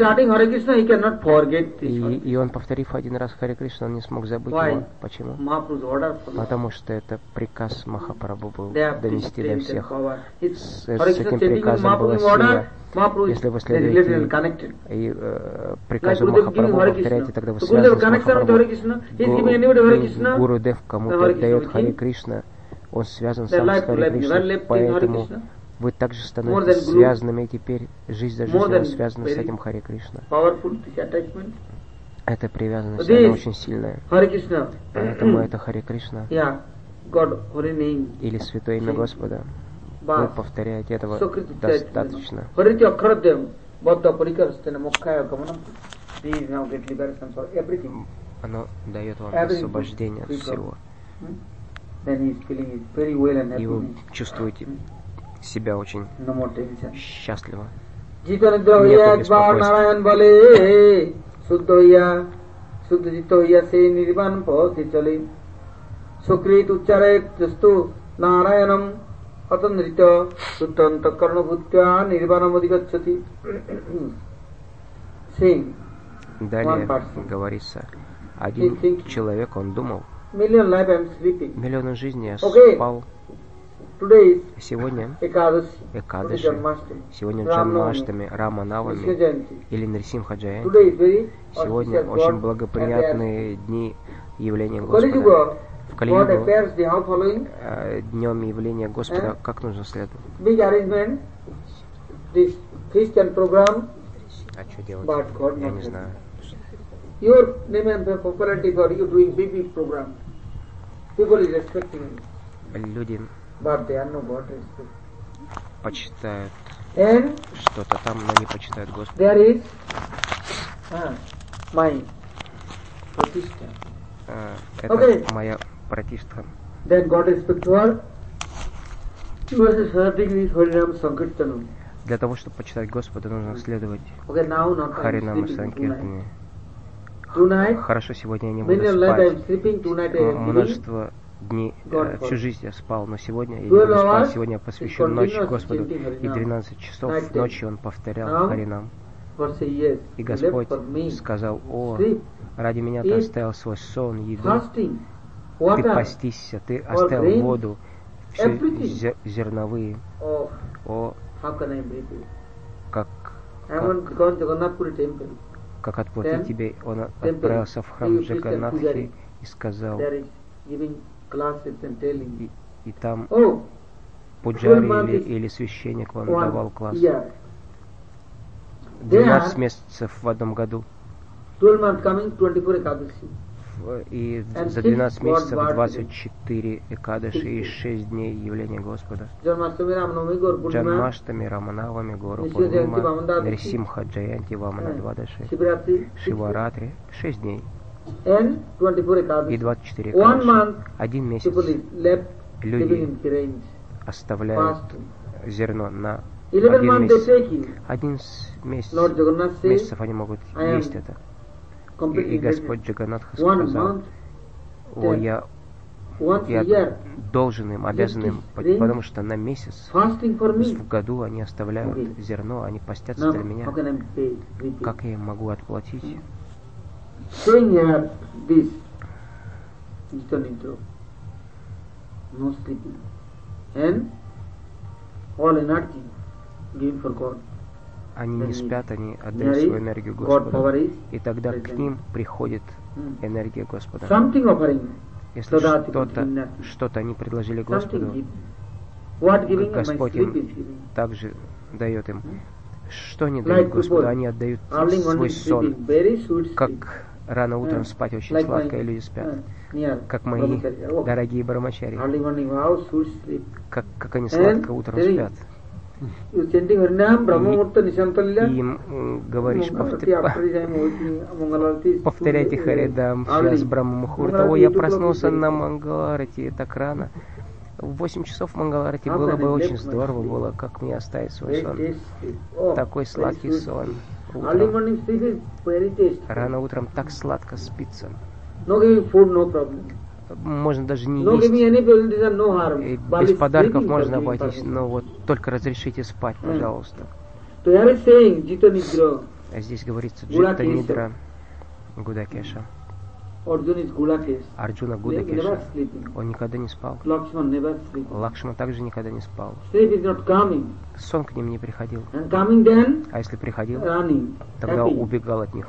И он, повторив один раз Харе Кришна, он не смог забыть его. Почему? Потому что это приказ Махапрабху был донести до всех. С этим приказом была сила. Если вы следуете и приказу Махапрабху повторяете, тогда вы связаны с Махапрабху. Гурудев кому-то дает Харе Кришна, он связан сам с Харе Кришной, поэтому вы также становитесь связанными, и теперь жизнь за жизнью связана с этим Харе Кришна. Эта привязанность, она очень сильная. Поэтому это Харе Кришна или Святое имя Господа. Вы повторяете, этого достаточно. Оно дает вам освобождение от всего. И вы чувствуете себя очень счастливо. Нету беспокойства. Далее говорится, один человек, он думал, миллионы жизней я спал. Сегодня Экадаши, сегодня Джанмаштами, Рама Навами или Нарисимха Джаянти. Сегодня очень благоприятные дни явления Господа. В Кали-югу днем явления Господа как нужно следовать? А что делать? Я не знаю. Люди почитают что-то там, но не почитают Господа. Это моя пратиштха. Для того, чтобы почитать Господа, нужно следовать Харинаму Санкиртане. Хорошо, сегодня я не буду спать. Множество дней, всю жизнь я спал, но сегодня я не буду спать. Сегодня я посвящу ночь Господу. И 12 часов ночи он повторял Харинам. И Господь сказал: о, ради меня ты оставил свой сон, еду. Ты постишься, ты оставил воду, все зерновые. О, как отплатить тебе, он отправился в храм Джаганнатхи и сказал, и там пуджари или священник вам давал класс. 12 месяцев в одном году. и за 12 месяцев 24 Экадаши и 6 дней явления Господа. Джанмаштами, Раманавами, Гору Пурнима, Нарисимха Джаянти, Вамана Двадаши, Шиваратри, 6 дней. И 24 Экадаши. 1 месяц люди оставляют зерно на 1 месяц. 11 месяцев они могут есть это. И Господь Джаганатха сказал: о, я должен им, обязан им, потому что на месяц в году они оставляют зерно, они постятся для меня. Как я им могу отплатить? Они не спят, они отдают свою энергию Господу. И тогда к ним приходит энергия Господа. Если что-то они предложили Господу, Господь им также дает им. Что они дают Господу? Они отдают свой сон. Как рано утром спать очень сладко, и люди спят. Как мои дорогие брамачари. Как они сладко утром спят. И им говоришь, повторяйте Харидам сейчас Брахма Мухурта. Ой, я проснулся на Мангаларати так рано. В 8 часов Мангаларати было бы очень здорово было, как мне оставить свой сон. Такой сладкий сон. Рано утром так сладко спится. Можно даже не есть. Без подарков можно обойтись, но вот только разрешите спать, пожалуйста. А здесь говорится Джита Нидра Гудакеша. Арджуна Гудакеша. Он никогда не спал. Лакшман также никогда не спал. Сон к ним не приходил. А если приходил, тогда убегал от них.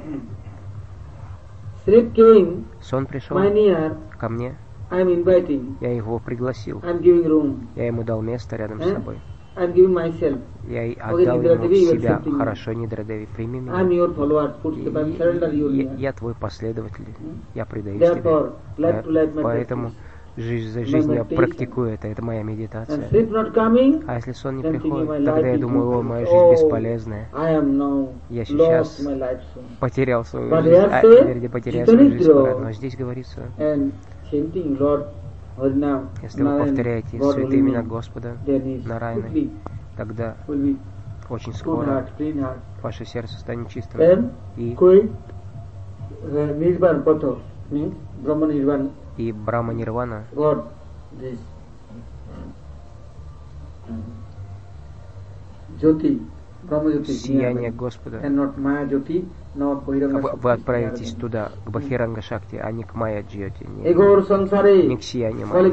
Сон пришел ко мне, я его пригласил, я ему дал место рядом с собой, я отдал ему себя. Хорошо, Нидрадеви, прими меня, я твой последователь, я предаюсь тебе, поэтому жизнь за жизнью я практикую это моя медитация. А если сон не приходит, тогда я думаю: о, моя жизнь бесполезная. Я сейчас потерял свою жизнь, вернее, потерял свою жизнь. Но здесь говорится, если вы повторяете святые имена Господа Нараяны, тогда очень скоро ваше сердце станет чистым. И Брахма Нирвана, сияние Господа, вы отправитесь туда, к Бахиранга Шакти, а не к Майя Джьоти, не к сиянию Майя.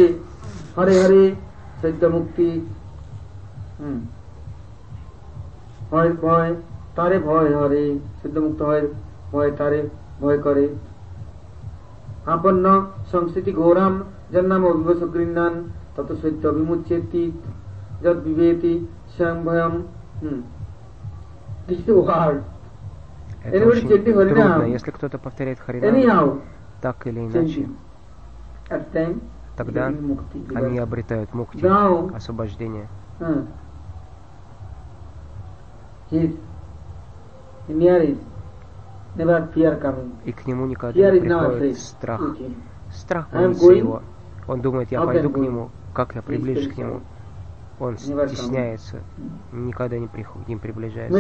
আপন্ন সংস্থিতি ঘোরাম জন্নাম অভিবস গৃহ্ণান তত সত্য বিমুচ্যেতি যদ বিবেতি স্বয়ং ভয়ম. This is hard. Это очень трудно, если кто-то повторяет Харинам, так или иначе, тогда они обретают мукти, освобождение. И к нему никогда не приходит страх. Страх боится его. Он думает: я пойду к нему, как я приближусь к нему. Он стесняется, никогда не приближается.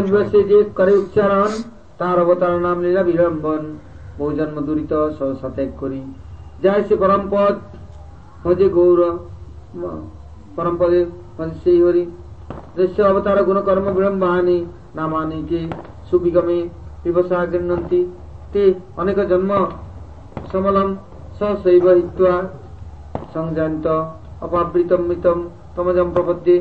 অনেক জন্ম সমলম সৈব হিত্বা সংজান্ত অপাবৃতম মৃতম তমজম প্রপদ্যে.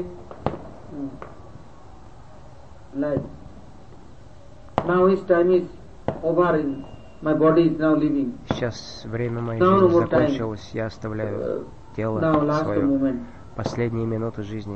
Now his time is over. My body is now living. Сейчас время моей жизни закончилось. Я оставляю тело свое. Последние минуты жизни.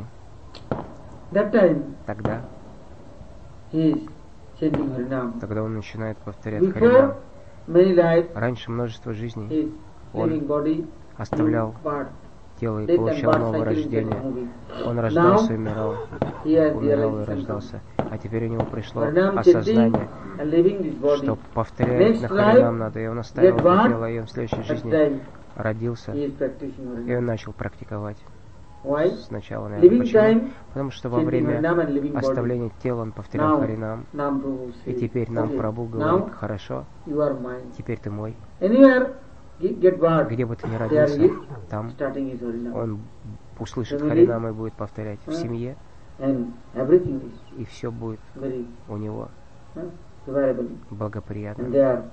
Тогда он начинает повторять Харинам. Раньше множество жизней он оставлял тело и получал новое рождение. Он рождался и умирал, умирал и рождался. А теперь у него пришло осознание, что повторять на Харинам надо. И он оставил это тело, и он в следующей жизни родился, и он начал практиковать. Сначала, наверное. Почему? Потому что во время оставления тела он повторял Харинам. И теперь нам Прабху говорит: хорошо, теперь ты мой. Где бы ты ни родился, там он услышит Харинам и будет повторять в семье, и все будет у него благоприятно.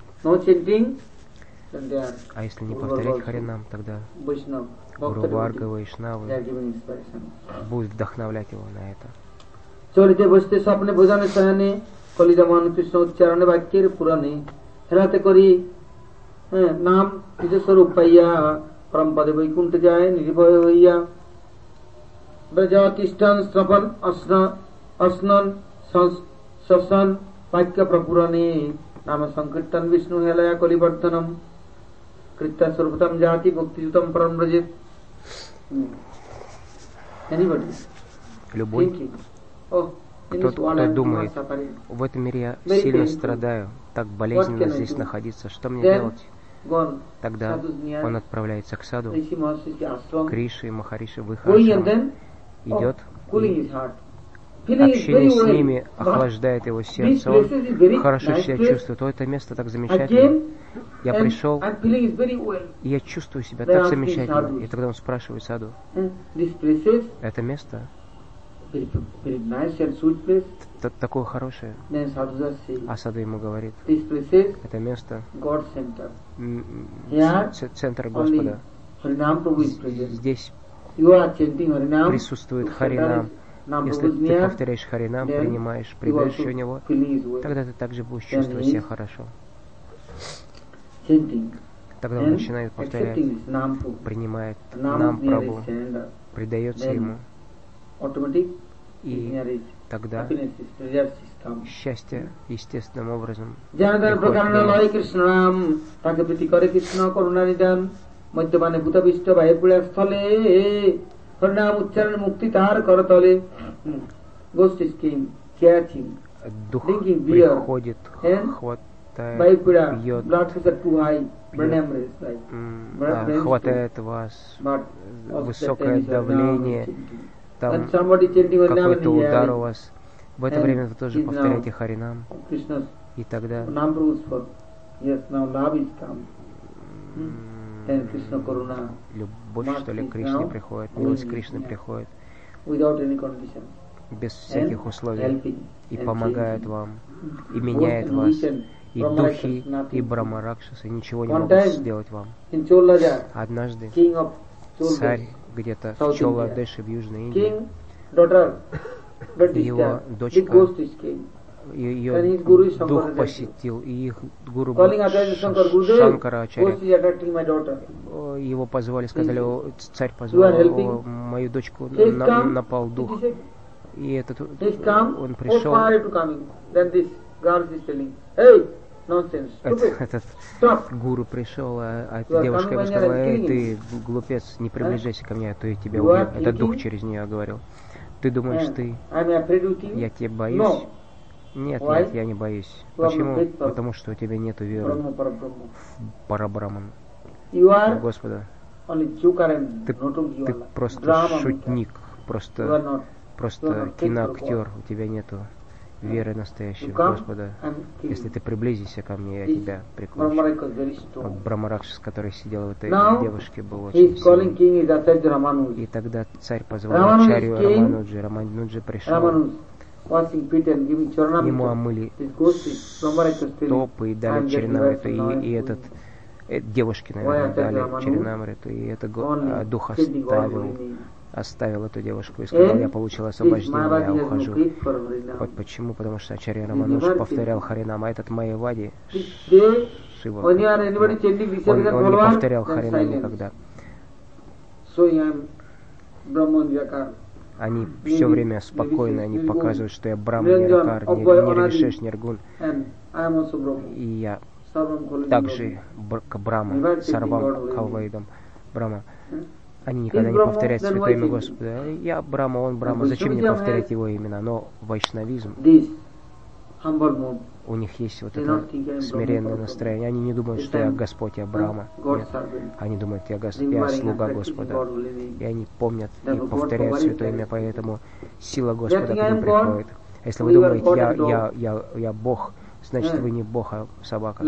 А если не повторять Харинам, тогда Гуру Варга, Вайшнавы будут вдохновлять его на это. চলিতে বসতে স্বপ্নে বোঝানো সহানে কলিদমন কৃষ্ণ উচ্চারণে বাক্যের পুরাণে হেরাতে করি নাম নিজ স্বরূপ পাইয়া পরমপদে বৈকুণ্ঠ যায় নির্ভয় হইয়া ব্রজা তিষ্ঠন শ্রবণ অস্নন শশন বাক্য প্রপুরণে নাম সংকীর্তন বিষ্ণু হেলয়া কলিবর্ধনম কৃত্য স্বরূপতম জাতি ভক্তিযুতম পরম ব্রজে. Любой, кто думает, в этом мире я сильно страдаю, так болезненно здесь находиться, что мне делать? Тогда он отправляется к саду, Криши и Махариши в их ашрам, идет, общение с ними охлаждает его сердце, он хорошо себя чувствует. О, это место так замечательно. Я пришел, и я чувствую себя так замечательно. И тогда он спрашивает саду: это место такое хорошее. А саду ему говорит: это место центр Господа. Здесь присутствует Харинам. Если ты повторяешь Харинам, принимаешь прибежище у него, тогда ты также будешь чувствовать себя хорошо. Тогда он начинает повторять, принимает нам Прабху, предается ему, и тогда счастье естественным образом приходит. Хринам уচ্চারণ মুক্তি তার করতলে. Ghost is king, catching, drinking beer, and пьет, blood pressure too high, brain hemorrhage, like хватает вас высокое давление, там какой-то удар у вас. В это время вы тоже повторяете Харинам, и тогда любовь, что ли, к Кришне приходит, милость Кришны приходит без всяких условий и помогает вам, и меняет вас. И духи, и Брахма-ракшасы ничего не могут сделать вам. Однажды царь где-то в Чола-Деше в Южной Индии, его дочка, ее дух посетил, и их гуру Шанкара-ачарья его позвали, сказали: царь позвал, мою дочку напал дух. И этот он пришел, этот гуру пришел, а эта девушка ему сказала: эй, ты глупец, не приближайся ко мне, а то я тебя убью. Это дух через нее говорил: ты думаешь, я тебя боюсь? Нет, я не боюсь. Почему? Потому что у тебя нету веры в Парабраман, Господа. Ты просто шутник, просто киноактер, у тебя нету веры настоящей в Господа. Если ты приблизишься ко мне, я тебя прикончу. Брахма-ракшас, который сидел в этой девушке, был очень сильный. И тогда царь позвал Ачарью Рамануджи. Рамануджи пришел. Ему омыли стопы и дали Чаринамриту, и этот девушке, наверное, дали Чаринамриту, и это дух оставил эту девушку и сказал: я получил освобождение, я ухожу. Вот почему? Потому что Ачарья Рамануджа повторял Харинам, а этот Майявади Шива, он не повторял Харинам никогда. Они все время спокойно, они показывают, что я Брахма, Ниракар, Нирвишеш, Ниргун. И я также Брахма, Сарвам Калвайдам, Брахма. Они никогда не повторяют святое имя Господа. Я Брахма, он Брахма, зачем мне повторять его имена? Но вайшнавизм, у них есть вот это смиренное настроение. Они не думают, что я Господь, я Брахма. Нет. Они думают, я слуга Господа. И они помнят и повторяют святое имя, поэтому сила Господа к ним приходит. Если вы думаете, я Бог, значит вы не Бог, а собака.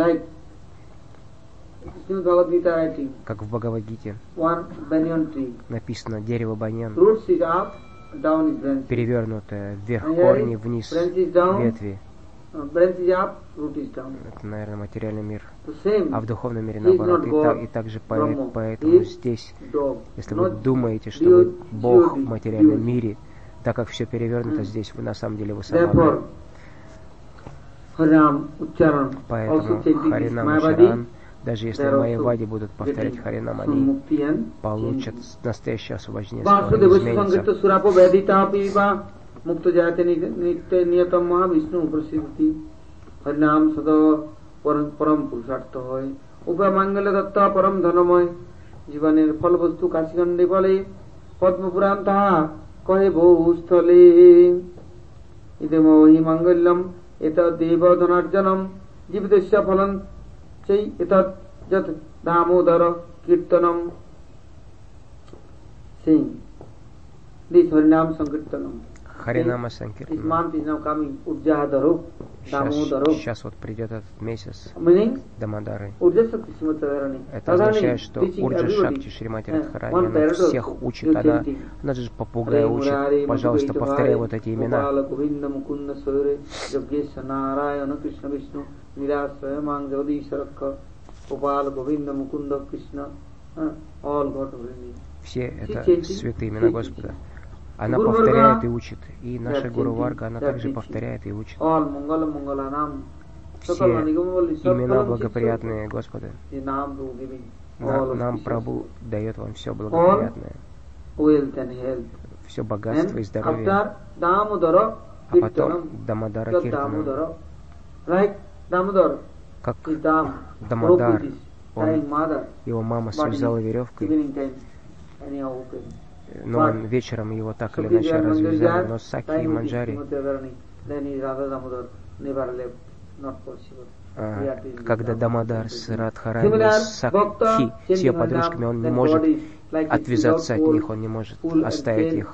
Как в Бхагавад-гите написано дерево баньян, перевернутое, вверх корни, вниз ветви. Это, наверное, материальный мир. А в духовном мире наоборот. И также поэтому здесь, если вы думаете, что вы Бог в материальном мире, так как все перевернуто здесь, вы на самом деле вы собака. Поэтому Харинам Учаран, даже если в моей ваде будут повторять Харинам, они получат настоящее освобождение, скоро изменится. মুক্ত জায়গাতে নিত্য নিয়তম মহাবিষ্ণু প্রসিদ্ধি হরিনাম সদ পরম পুরুষার্থ হয় উপায় মঙ্গল দত্ত পরম ধনময় জীবনের ফলবস্তু কাশীখণ্ডে বলে পদ্মপুরাণ তাহা কহে বহুস্থলে ইদমহি মঙ্গল্যম এত দেব ধনার্জনম জীবিতস্য ফলম সেই এত যত দামোদর কীর্তনম সিং দিস হরিনাম সংকীর্তনম. Харинама Санкиртана. Сейчас вот придет этот месяц Дамодары. Это означает, что Урджа Шакти Шримати Радхарани, она всех учит, она же попугая учит. Пожалуйста, повторяй вот эти имена. Все это святые имена Господа. Она повторяет и учит. И наша Гуру Варга, она также повторяет и учит. Все имена благоприятные Господа. Нам Прабху дает вам все благоприятное. Все богатство и здоровье. А потом Дамодара Киртана. Как Дамодар, его мама связала веревкой. Но он вечером его так или иначе развязали, но Саки и Манджари, когда Дамодар с Радхарани, с Сакхи, с ее подружками, он не может отвязаться от них, он не может оставить их.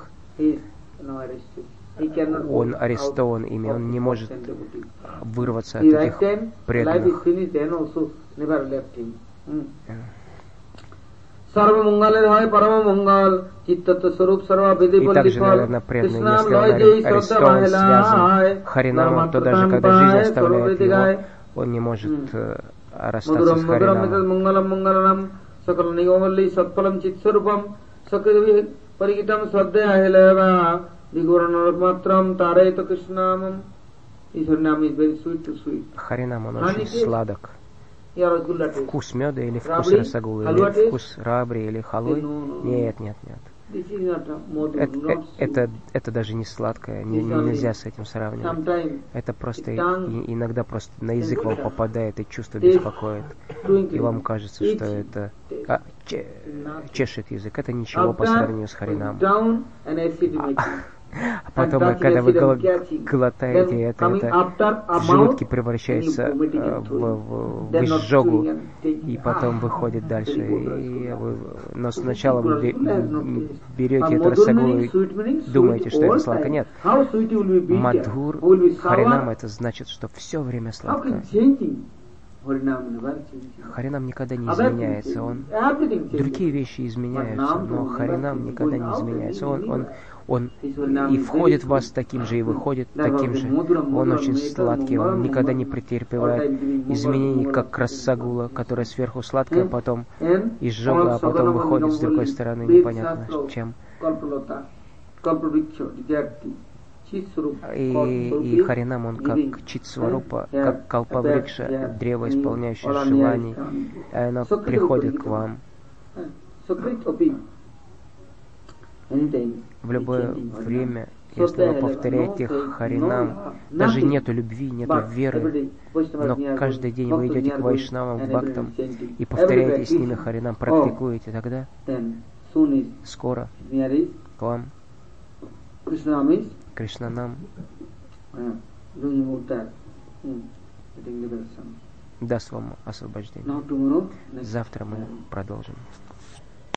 Он арестован ими, он не может вырваться от этих преданных. И также, наверное, преданный, если он арестован, связан Харинамом, то даже когда жизнь оставляет его, он не может расстаться с Харинамом. Харинам, он очень сладок. Вкус меда или вкус расагулы, или вкус рабри, или халвы? Нет. Это даже не сладкое, нельзя с этим сравнивать. Это просто иногда просто на язык вам попадает и чувство беспокоит. И вам кажется, что это чешет язык. Это ничего по сравнению с Харинамом. А потом, когда вы глотаете это в желудке превращается в изжогу, и потом выходит дальше. Но сначала вы берете эту расагулу и думаете, что это сладко. Нет. Мадхур, Харинам, это значит, что все время сладкое. Харинам никогда не изменяется. Другие вещи изменяются, но Харинам никогда не изменяется. Он и входит в вас таким же, и выходит таким же. Он очень сладкий, он никогда не претерпевает изменений, как расагула, которая сверху сладкая, потом изжога, а потом выходит с другой стороны, непонятно чем. И Харинам, он как Читсварупа, как Калпаврикша, древо, исполняющее желаний, и оно приходит к вам. В любое время, если вы повторяете Харинам, даже нету любви, нету веры, но каждый день вы идете к вайшнавам, к бхактам и повторяете с ними Харинам, практикуете, тогда скоро к вам Кришнанам даст вам освобождение. Завтра мы продолжим.